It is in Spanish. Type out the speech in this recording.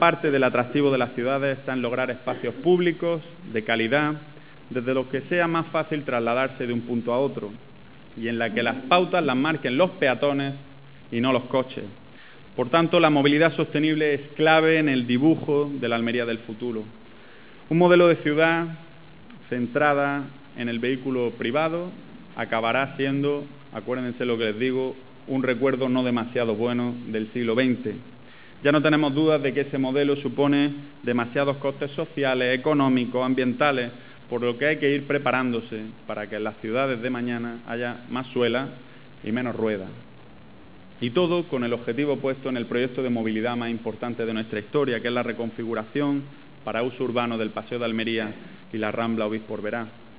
Parte del atractivo de las ciudades está en lograr espacios públicos de calidad, desde los que sea más fácil trasladarse de un punto a otro y en la que las pautas las marquen los peatones y no los coches. Por tanto, la movilidad sostenible es clave en el dibujo de la Almería del futuro. Un modelo de ciudad centrada en el vehículo privado acabará siendo, acuérdense lo que les digo, un recuerdo no demasiado bueno del siglo XX. Ya no tenemos dudas de que ese modelo supone demasiados costes sociales, económicos, ambientales, por lo que hay que ir preparándose para que en las ciudades de mañana haya más suelas y menos ruedas. Y todo con el objetivo puesto en el proyecto de movilidad más importante de nuestra historia, que es la reconfiguración para uso urbano del Paseo de Almería y la Rambla Obispo Oberá.